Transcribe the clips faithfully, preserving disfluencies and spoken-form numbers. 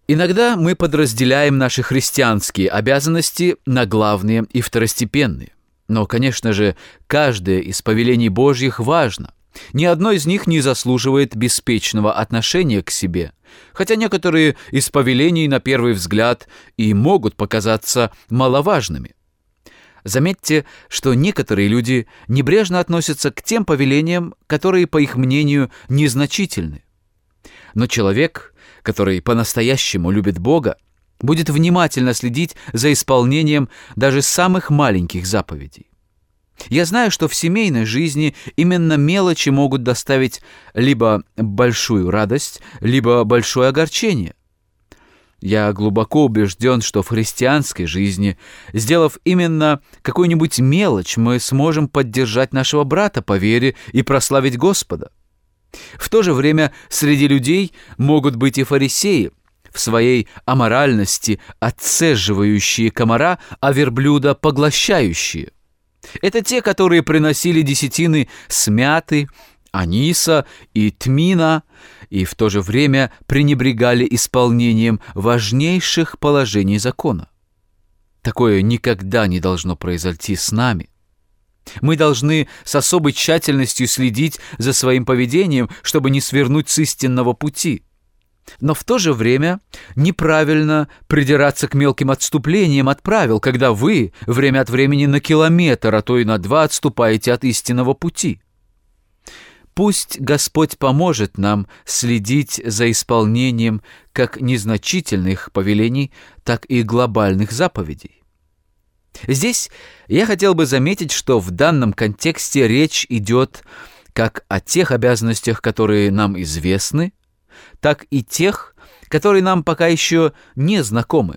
Иногда мы подразделяем наши христианские обязанности на главные и второстепенные. Но, конечно же, каждое из повелений Божьих важно. Ни одно из них не заслуживает беспечного отношения к себе, хотя некоторые из повелений на первый взгляд и могут показаться маловажными. Заметьте, что некоторые люди небрежно относятся к тем повелениям, которые, по их мнению, незначительны. Но человек, который по-настоящему любит Бога, будет внимательно следить за исполнением даже самых маленьких заповедей. Я знаю, что в семейной жизни именно мелочи могут доставить либо большую радость, либо большое огорчение. Я глубоко убежден, что в христианской жизни, сделав именно какую-нибудь мелочь, мы сможем поддержать нашего брата по вере и прославить Господа. В то же время среди людей могут быть и фарисеи, в своей аморальности отцеживающие комара, а верблюда поглощающие. Это те, которые приносили десятины с мяты, аниса и тмина, и в то же время пренебрегали исполнением важнейших положений закона. Такое никогда не должно произойти с нами. Мы должны с особой тщательностью следить за своим поведением, чтобы не свернуть с истинного пути. Но в то же время неправильно придираться к мелким отступлениям от правил, когда вы время от времени на километр, а то и на два отступаете от истинного пути. Пусть Господь поможет нам следить за исполнением как незначительных повелений, так и глобальных заповедей. Здесь я хотел бы заметить, что в данном контексте речь идет как о тех обязанностях, которые нам известны, так и тех, которые нам пока еще не знакомы.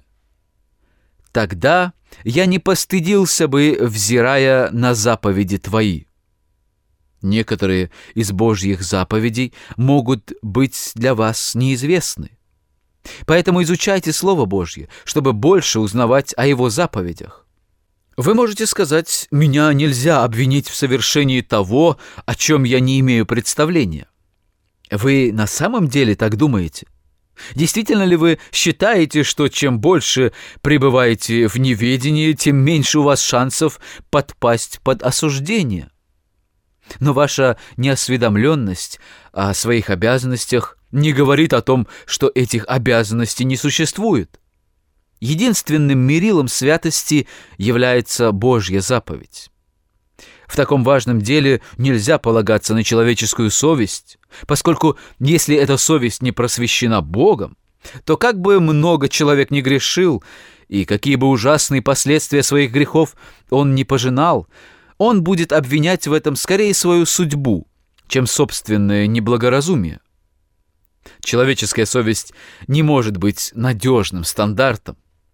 Тогда я не постыдился бы, взирая на заповеди твои. Некоторые из Божьих заповедей могут быть для вас неизвестны. Поэтому изучайте Слово Божье, чтобы больше узнавать о Его заповедях. Вы можете сказать: «Меня нельзя обвинить в совершении того, о чем я не имею представления». Вы на самом деле так думаете? Действительно ли вы считаете, что чем больше пребываете в неведении, тем меньше у вас шансов подпасть под осуждение? Но ваша неосведомленность о своих обязанностях не говорит о том, что этих обязанностей не существует. Единственным мерилом святости является Божья заповедь. В таком важном деле нельзя полагаться на человеческую совесть, поскольку если эта совесть не просвещена Богом, то как бы много человек не грешил, и какие бы ужасные последствия своих грехов он не пожинал, он будет обвинять в этом скорее свою судьбу, чем собственное неблагоразумие. Человеческая совесть не может быть надежным стандартом.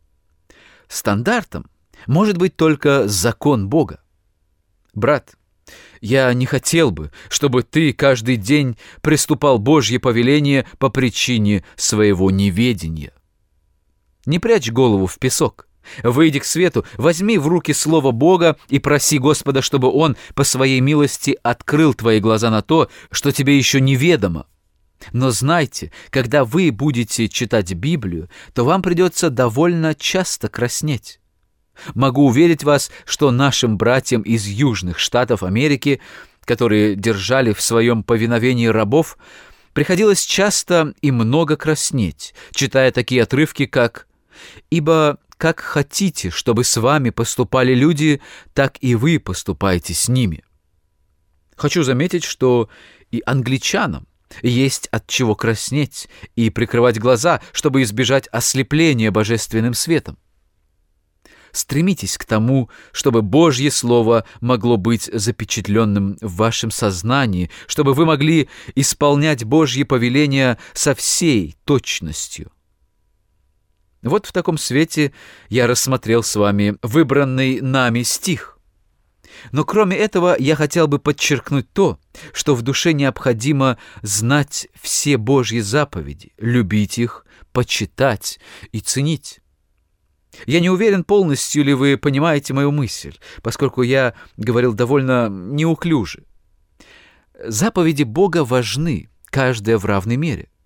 Стандартом может быть только закон Бога. Брат, я не хотел бы, чтобы ты каждый день приступал Божье повеление по причине своего неведения. Не прячь голову в песок. Выйди к свету, возьми в руки Слово Бога и проси Господа, чтобы Он по своей милости открыл твои глаза на то, что тебе еще неведомо. Но знайте, когда вы будете читать Библию, то вам придется довольно часто краснеть. Могу уверить вас, что нашим братьям из Южных Штатов Америки, которые держали в своем повиновении рабов, приходилось часто и много краснеть, читая такие отрывки, как «Ибо как хотите, чтобы с вами поступали люди, так и вы поступайте с ними». Хочу заметить, что и англичанам есть от чего краснеть и прикрывать глаза, чтобы избежать ослепления божественным светом. Стремитесь к тому, чтобы Божье Слово могло быть запечатленным в вашем сознании, чтобы вы могли исполнять Божьи повеления со всей точностью. Вот в таком свете я рассмотрел с вами выбранный нами стих. Но кроме этого я хотел бы подчеркнуть то, что в душе необходимо знать все Божьи заповеди, любить их, почитать и ценить. Я не уверен, полностью ли вы понимаете мою мысль, поскольку я говорил довольно неуклюже. Заповеди Бога важны, каждая в равной мере.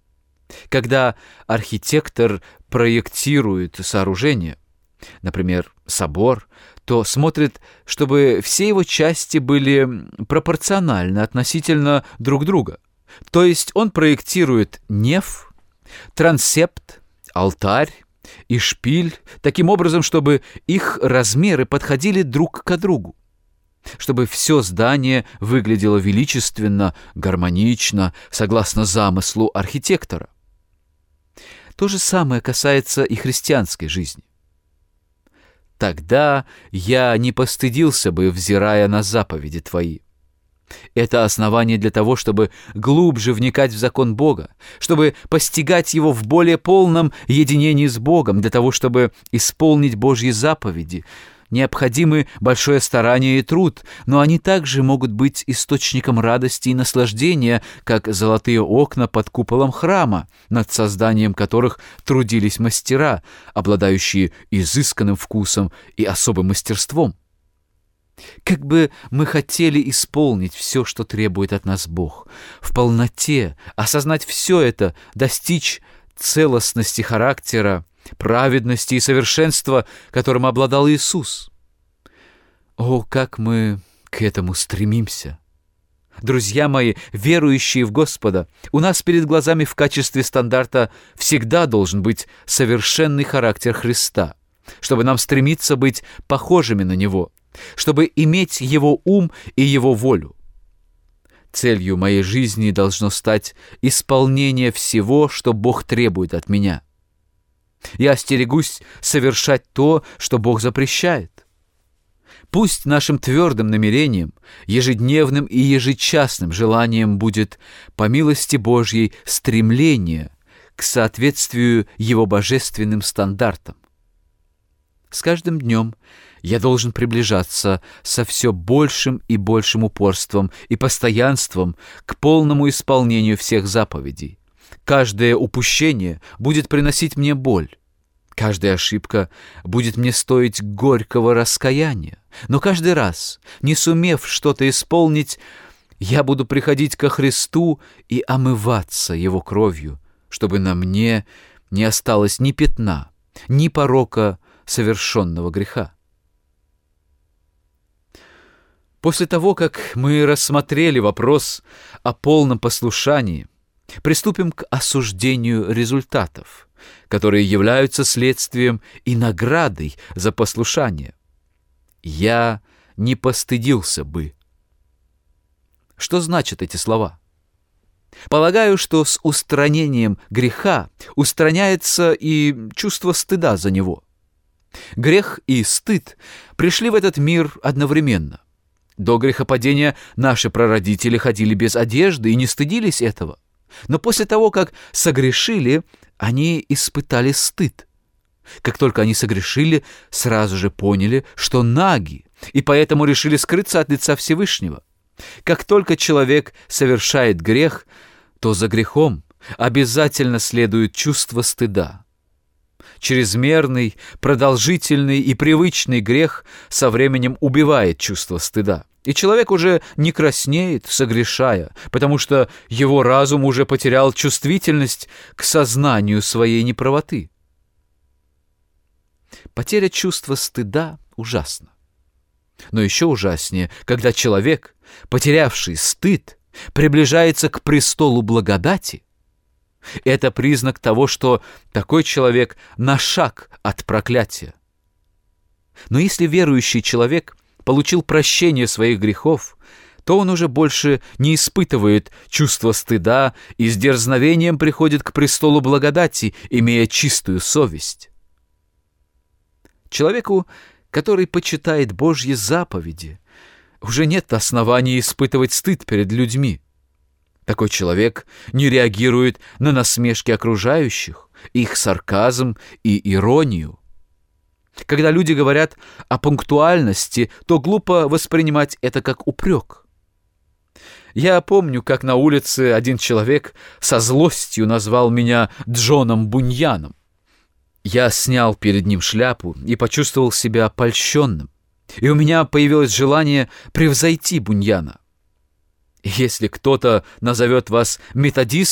Когда архитектор проектирует сооружение, например, собор, то смотрит, чтобы все его части были пропорциональны относительно друг друга. То есть он проектирует неф, трансепт, алтарь и шпиль таким образом, чтобы их размеры подходили друг к другу, чтобы все здание выглядело величественно, гармонично, согласно замыслу архитектора. То же самое касается и христианской жизни. Тогда я не постыдился бы, взирая на заповеди Твои. Это основание для того, чтобы глубже вникать в закон Бога, чтобы постигать его в более полном единении с Богом, для того, чтобы исполнить Божьи заповеди. Необходимы большое старание и труд, но они также могут быть источником радости и наслаждения, как золотые окна под куполом храма, над созданием которых трудились мастера, обладающие изысканным вкусом и особым мастерством. Как бы мы хотели исполнить все, что требует от нас Бог, в полноте, осознать все это, достичь целостности характера, праведности и совершенства, которым обладал Иисус. О, как мы к этому стремимся! Друзья мои, верующие в Господа, у нас перед глазами в качестве стандарта всегда должен быть совершенный характер Христа, чтобы нам стремиться быть похожими на Него, чтобы иметь Его ум и Его волю. Целью моей жизни должно стать исполнение всего, что Бог требует от меня. Я остерегусь совершать то, что Бог запрещает. Пусть нашим твердым намерением, ежедневным и ежечасным желанием будет, по милости Божьей, стремление к соответствию Его божественным стандартам. С каждым днем я должен приближаться со все большим и большим упорством и постоянством к полному исполнению всех заповедей. Каждое упущение будет приносить мне боль. Каждая ошибка будет мне стоить горького раскаяния. Но каждый раз, не сумев что-то исполнить, я буду приходить ко Христу и омываться Его кровью, чтобы на мне не осталось ни пятна, ни порока совершенного греха. После того, как мы рассмотрели вопрос о полном послушании, приступим к осуждению результатов, которые являются следствием и наградой за послушание. «Я не постыдился бы». Что значат эти слова? Полагаю, что с устранением греха устраняется и чувство стыда за него. Грех и стыд пришли в этот мир одновременно. До грехопадения наши прародители ходили без одежды и не стыдились этого. Но после того, как согрешили, они испытали стыд. Как только они согрешили, сразу же поняли, что наги, и поэтому решили скрыться от лица Всевышнего. Как только человек совершает грех, то за грехом обязательно следует чувство стыда. Чрезмерный, продолжительный и привычный грех со временем убивает чувство стыда. И человек уже не краснеет, согрешая, потому что его разум уже потерял чувствительность к сознанию своей неправоты. Потеря чувства стыда ужасна. Но еще ужаснее, когда человек, потерявший стыд, приближается к престолу благодати. Это признак того, что такой человек на шаг от проклятия. Но если верующий человек получил прощение своих грехов, то он уже больше не испытывает чувства стыда и с дерзновением приходит к престолу благодати, имея чистую совесть. Человеку, который почитает Божьи заповеди, уже нет оснований испытывать стыд перед людьми. Такой человек не реагирует на насмешки окружающих, их сарказм и иронию. Когда люди говорят о пунктуальности, то глупо воспринимать это как упрек. Я помню, как на улице один человек со злостью назвал меня Джоном Буньяном. Я снял перед ним шляпу и почувствовал себя польщенным, и у меня появилось желание превзойти Буньяна. Если кто-то назовет вас методистом,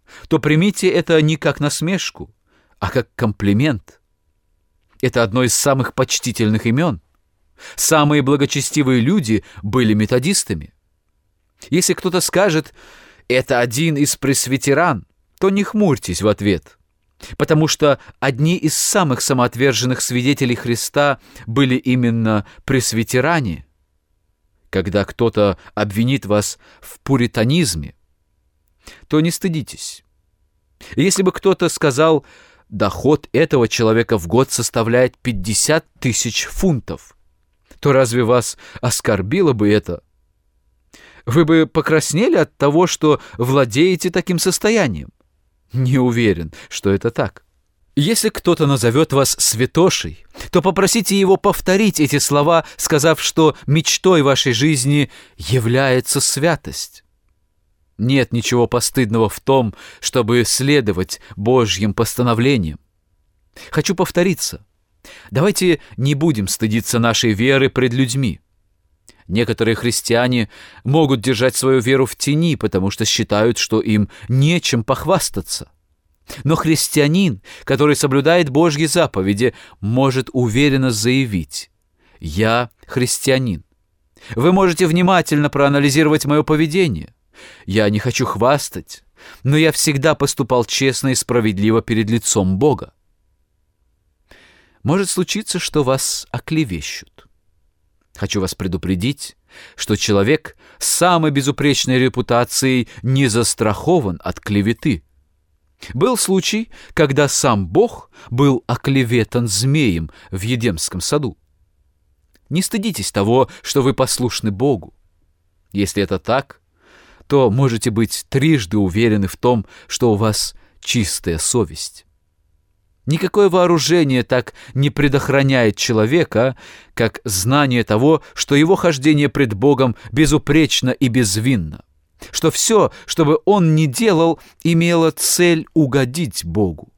то примите это не как насмешку, а как комплимент. Это одно из самых почтительных имен. Самые благочестивые люди были методистами. Если кто-то скажет «это один из пресвитеран», то не хмурьтесь в ответ, потому что одни из самых самоотверженных свидетелей Христа были именно пресвитеране. Когда кто-то обвинит вас в пуританизме, то не стыдитесь. Если бы кто-то сказал «доход этого человека в год составляет пятьдесят тысяч фунтов», то разве вас оскорбило бы это? Вы бы покраснели от того, что владеете таким состоянием? Не уверен, что это так. Если кто-то назовет вас святошей, то попросите его повторить эти слова, сказав, что мечтой вашей жизни является святость. Нет ничего постыдного в том, чтобы следовать Божьим постановлениям. Хочу повториться. Давайте не будем стыдиться нашей веры пред людьми. Некоторые христиане могут держать свою веру в тени, потому что считают, что им нечем похвастаться. Но христианин, который соблюдает Божьи заповеди, может уверенно заявить: «Я христианин». Вы можете внимательно проанализировать мое поведение. Я не хочу хвастать, но я всегда поступал честно и справедливо перед лицом Бога. Может случиться, что вас оклевещут. Хочу вас предупредить, что человек с самой безупречной репутацией не застрахован от клеветы. Был случай, когда сам Бог был оклеветан змеем в Едемском саду. Не стыдитесь того, что вы послушны Богу. Если это так, то можете быть трижды уверены в том, что у вас чистая совесть. Никакое вооружение так не предохраняет человека, как знание того, что его хождение пред Богом безупречно и безвинно, что все, что бы он ни делал, имело цель угодить Богу.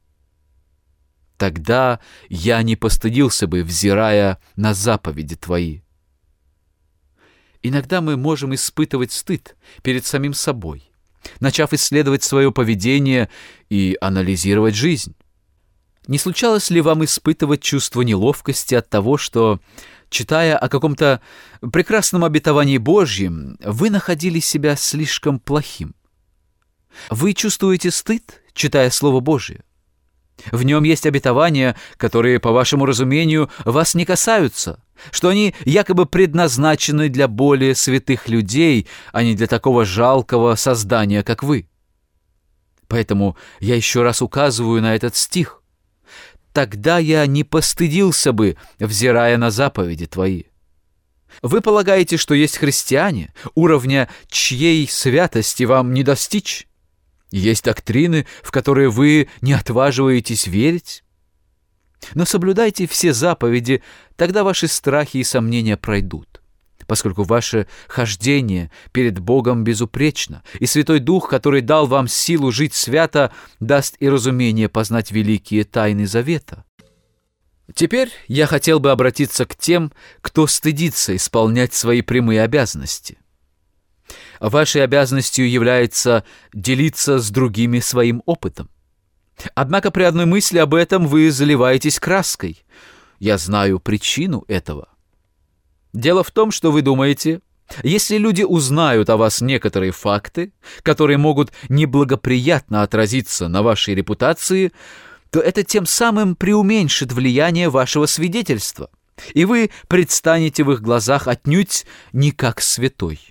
Тогда я не постыдился бы, взирая на заповеди Твои. Иногда мы можем испытывать стыд перед самим собой, начав исследовать свое поведение и анализировать жизнь. Не случалось ли вам испытывать чувство неловкости от того, что, читая о каком-то прекрасном обетовании Божьем, вы находили себя слишком плохим? Вы чувствуете стыд, читая Слово Божие? В нем есть обетования, которые, по вашему разумению, вас не касаются, что они якобы предназначены для более святых людей, а не для такого жалкого создания, как вы. Поэтому я еще раз указываю на этот стих. Тогда я не постыдился бы, взирая на заповеди Твои. Вы полагаете, что есть христиане, уровня чьей святости вам не достичь? Есть доктрины, в которые вы не отваживаетесь верить? Но соблюдайте все заповеди, тогда ваши страхи и сомнения пройдут, поскольку ваше хождение перед Богом безупречно, и Святой Дух, который дал вам силу жить свято, даст и разумение познать великие тайны завета. Теперь я хотел бы обратиться к тем, кто стыдится исполнять свои прямые обязанности. Вашей обязанностью является делиться с другими своим опытом. Однако при одной мысли об этом вы заливаетесь краской. Я знаю причину этого. Дело в том, что вы думаете, если люди узнают о вас некоторые факты, которые могут неблагоприятно отразиться на вашей репутации, то это тем самым преуменьшит влияние вашего свидетельства, и вы предстанете в их глазах отнюдь не как святой.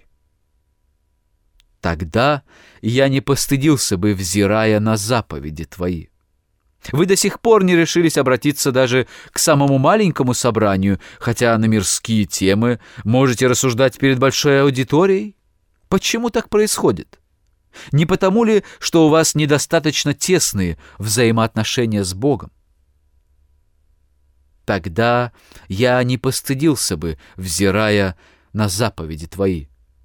Тогда я не постыдился бы, взирая на заповеди Твои. Вы до сих пор не решились обратиться даже к самому маленькому собранию, хотя на мирские темы можете рассуждать перед большой аудиторией? Почему так происходит? Не потому ли, что у вас недостаточно тесные взаимоотношения с Богом? Тогда я не постыдился бы, взирая на заповеди Твои.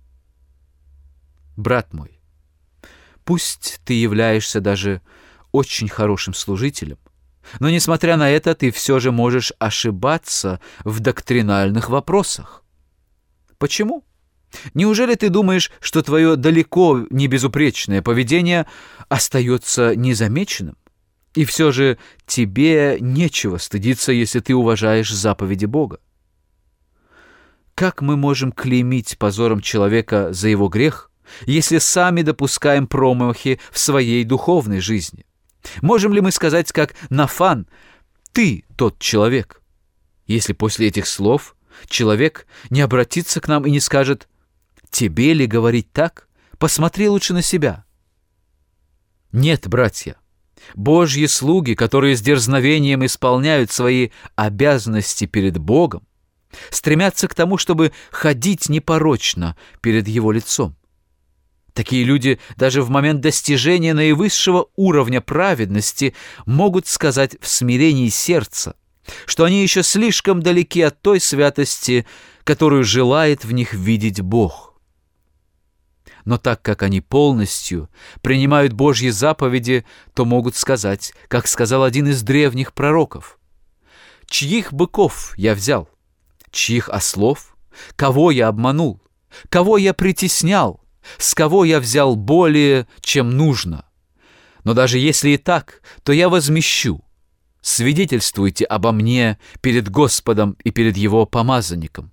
Брат мой, пусть ты являешься даже очень хорошим служителем, но, несмотря на это, ты все же можешь ошибаться в доктринальных вопросах. Почему? Неужели ты думаешь, что твое далеко не безупречное поведение остается незамеченным? И все же тебе нечего стыдиться, если ты уважаешь заповеди Бога. Как мы можем клеймить позором человека за его грех, если сами допускаем промахи в своей духовной жизни? Можем ли мы сказать, как Нафан: «Ты тот человек», если после этих слов человек не обратится к нам и не скажет: «Тебе ли говорить так? Посмотри лучше на себя». Нет, братья, Божьи слуги, которые с дерзновением исполняют свои обязанности перед Богом, стремятся к тому, чтобы ходить непорочно перед Его лицом. Такие люди даже в момент достижения наивысшего уровня праведности могут сказать в смирении сердца, что они еще слишком далеки от той святости, которую желает в них видеть Бог. Но так как они полностью принимают Божьи заповеди, то могут сказать, как сказал один из древних пророков: «Чьих быков я взял? Чьих ослов? Кого я обманул? Кого я притеснял? С кого я взял более, чем нужно? Но даже если и так, то я возмещу. Свидетельствуйте обо мне перед Господом и перед Его помазанником».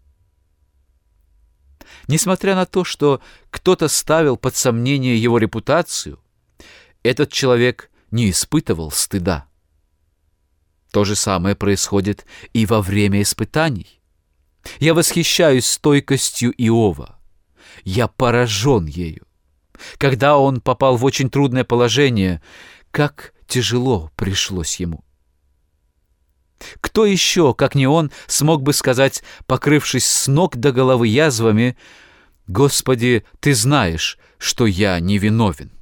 Несмотря на то, что кто-то ставил под сомнение его репутацию, этот человек не испытывал стыда. То же самое происходит и во время испытаний. Я восхищаюсь стойкостью Иова. Я поражен ею. Когда он попал в очень трудное положение, как тяжело пришлось ему. Кто еще, как не он, смог бы сказать, покрывшись с ног до головы язвами: «Господи, Ты знаешь, что я невиновен»?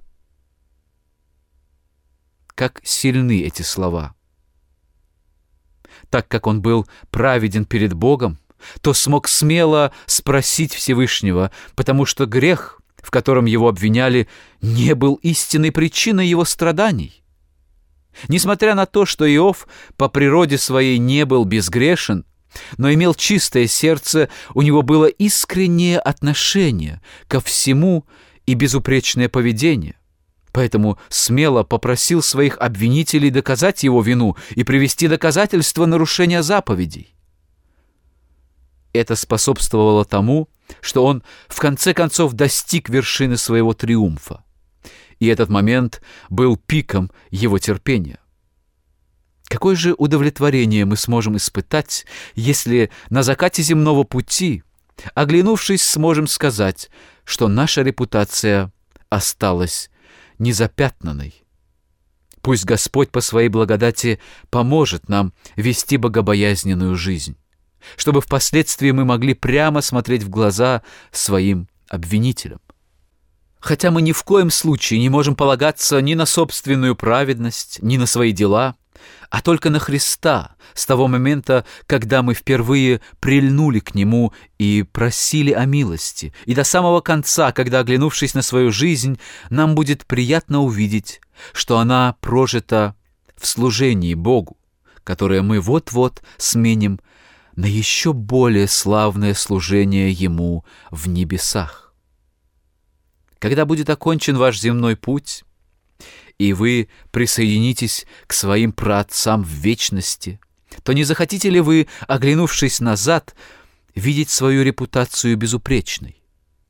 Как сильны эти слова! Так как он был праведен перед Богом, то смог смело спросить Всевышнего, потому что грех, в котором его обвиняли, не был истинной причиной его страданий. Несмотря на то, что Иов по природе своей не был безгрешен, но имел чистое сердце, у него было искреннее отношение ко всему и безупречное поведение. Поэтому смело попросил своих обвинителей доказать его вину и привести доказательства нарушения заповедей. Это способствовало тому, что он в конце концов достиг вершины своего триумфа. И этот момент был пиком его терпения. Какое же удовлетворение мы сможем испытать, если на закате земного пути, оглянувшись, сможем сказать, что наша репутация осталась незапятнанной? Пусть Господь по своей благодати поможет нам вести богобоязненную жизнь, чтобы впоследствии мы могли прямо смотреть в глаза своим обвинителям. Хотя мы ни в коем случае не можем полагаться ни на собственную праведность, ни на свои дела, а только на Христа с того момента, когда мы впервые прильнули к Нему и просили о милости, и до самого конца, когда, оглянувшись на свою жизнь, нам будет приятно увидеть, что она прожита в служении Богу, которое мы вот-вот сменим на еще более славное служение Ему в небесах. Когда будет окончен ваш земной путь, и вы присоединитесь к своим праотцам в вечности, то не захотите ли вы, оглянувшись назад, видеть свою репутацию безупречной?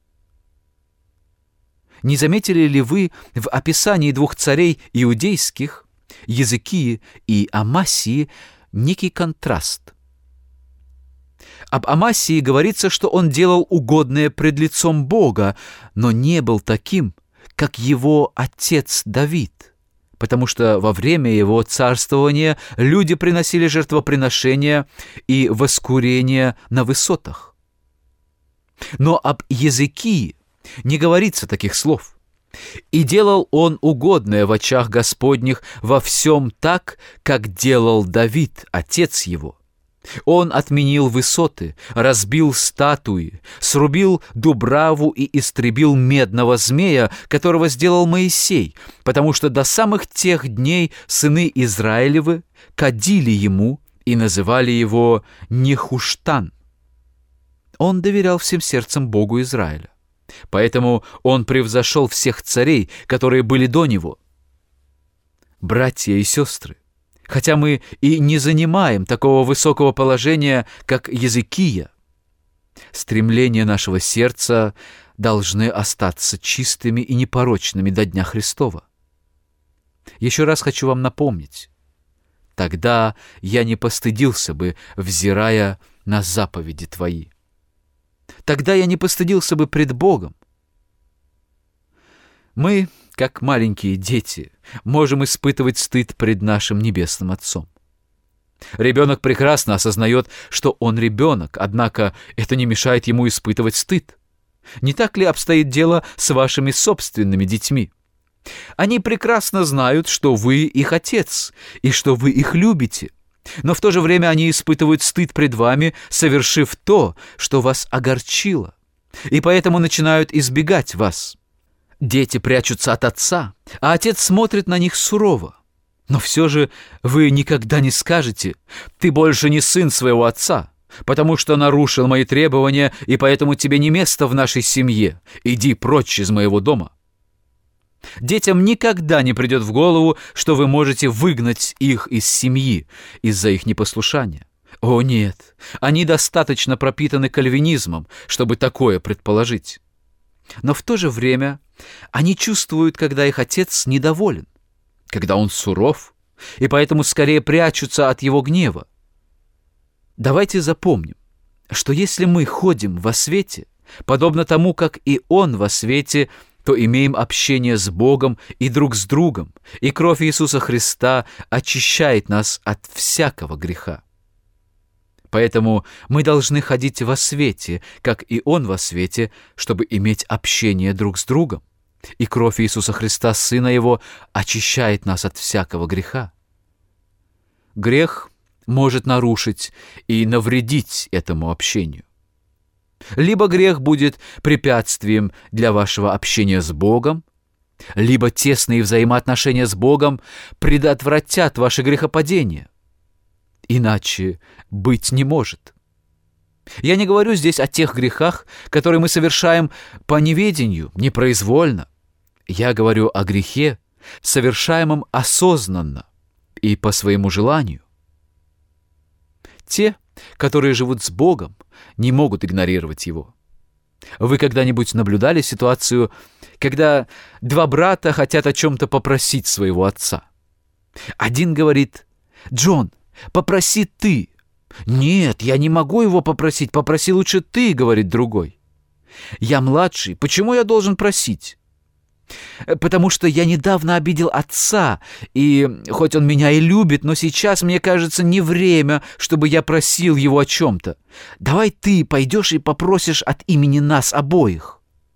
Не заметили ли вы в описании двух царей иудейских, Езекии и Амасии, некий контраст? Об Амасии говорится, что он делал угодное пред лицом Бога, но не был таким, как его отец Давид, потому что во время его царствования люди приносили жертвоприношения и воскурения на высотах. Но об Езекии не говорится таких слов. «И делал он угодное в очах Господних во всем так, как делал Давид, отец его. Он отменил высоты, разбил статуи, срубил дубраву и истребил медного змея, которого сделал Моисей, потому что до самых тех дней сыны Израилевы кадили ему и называли его Нехуштан. Он доверял всем сердцем Богу Израиля. Поэтому он превзошел всех царей, которые были до него. Братья и сестры, хотя мы и не занимаем такого высокого положения, как Езекия, стремления нашего сердца должны остаться чистыми и непорочными до Дня Христова. Еще раз хочу вам напомнить, тогда я не постыдился бы, взирая на заповеди Твои. Тогда я не постыдился бы пред Богом. Мы, как маленькие дети, можем испытывать стыд пред нашим Небесным Отцом. Ребенок прекрасно осознает, что он ребенок, однако это не мешает ему испытывать стыд. Не так ли обстоит дело с вашими собственными детьми? Они прекрасно знают, что вы их отец, и что вы их любите, но в то же время они испытывают стыд пред вами, совершив то, что вас огорчило, и поэтому начинают избегать вас. Дети прячутся от отца, а отец смотрит на них сурово. Но все же вы никогда не скажете: «Ты больше не сын своего отца, потому что нарушил мои требования, и поэтому тебе не место в нашей семье. Иди прочь из моего дома». Детям никогда не придет в голову, что вы можете выгнать их из семьи из-за их непослушания. О нет, они достаточно пропитаны кальвинизмом, чтобы такое предположить. Но в то же время они чувствуют, когда их отец недоволен, когда он суров, и поэтому скорее прячутся от его гнева. Давайте запомним, что если мы ходим во свете, подобно тому, как и он во свете, то имеем общение с Богом и друг с другом, и кровь Иисуса Христа очищает нас от всякого греха. Поэтому мы должны ходить во свете, как и Он во свете, чтобы иметь общение друг с другом. И кровь Иисуса Христа, Сына Его, очищает нас от всякого греха. Грех может нарушить и навредить этому общению. Либо грех будет препятствием для вашего общения с Богом, либо тесные взаимоотношения с Богом предотвратят ваше грехопадение. Иначе быть не может. Я не говорю здесь о тех грехах, которые мы совершаем по неведению, непроизвольно. Я говорю о грехе, совершаемом осознанно и по своему желанию. Те, которые живут с Богом, не могут игнорировать Его. Вы когда-нибудь наблюдали ситуацию, когда два брата хотят о чем-то попросить своего отца? Один говорит: «Джон, попроси ты». «Нет, я не могу его попросить, попроси лучше ты», — говорит другой. «Я младший, почему я должен просить?» «Потому что я недавно обидел отца, и хоть он меня и любит, но сейчас, мне кажется, не время, чтобы я просил его о чем-то. Давай ты пойдешь и попросишь от имени нас обоих».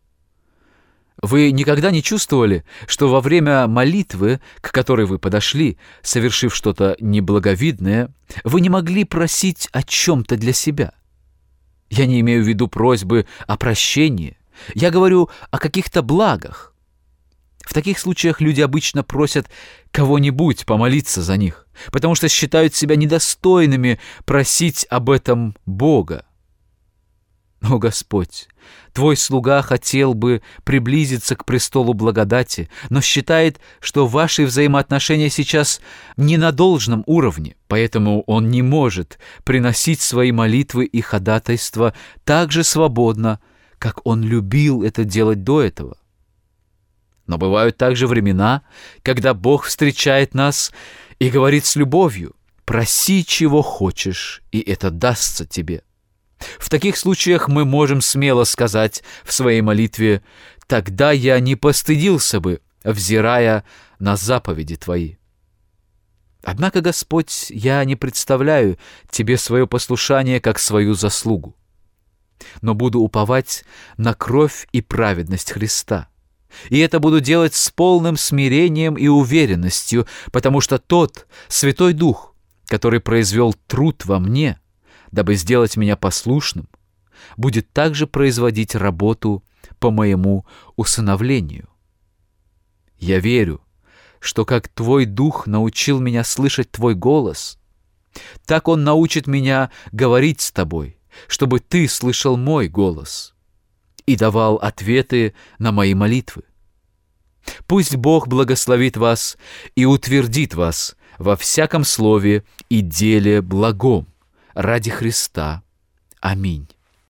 Вы никогда не чувствовали, что во время молитвы, к которой вы подошли, совершив что-то неблаговидное, вы не могли просить о чем-то для себя? Я не имею в виду просьбы о прощении, я говорю о каких-то благах. В таких случаях люди обычно просят кого-нибудь помолиться за них, потому что считают себя недостойными просить об этом Бога. О, Господь, Твой слуга хотел бы приблизиться к престолу благодати, но считает, что ваши взаимоотношения сейчас не на должном уровне, поэтому он не может приносить свои молитвы и ходатайства так же свободно, как он любил это делать до этого. Но бывают также времена, когда Бог встречает нас и говорит с любовью: «Проси, чего хочешь, и это дастся тебе». В таких случаях мы можем смело сказать в своей молитве: «Тогда я не постыдился бы, взирая на заповеди Твои». Однако, Господь, я не представляю Тебе свое послушание как свою заслугу, но буду уповать на кровь и праведность Христа. И это буду делать с полным смирением и уверенностью, потому что тот Святой Дух, который произвел труд во мне, дабы сделать меня послушным, будет также производить работу по моему усыновлению. Я верю, что как Твой Дух научил меня слышать Твой голос, так Он научит меня говорить с Тобой, чтобы Ты слышал мой голос и давал ответы на мои молитвы. Пусть Бог благословит вас и утвердит вас во всяком слове и деле благом ради Христа. Аминь.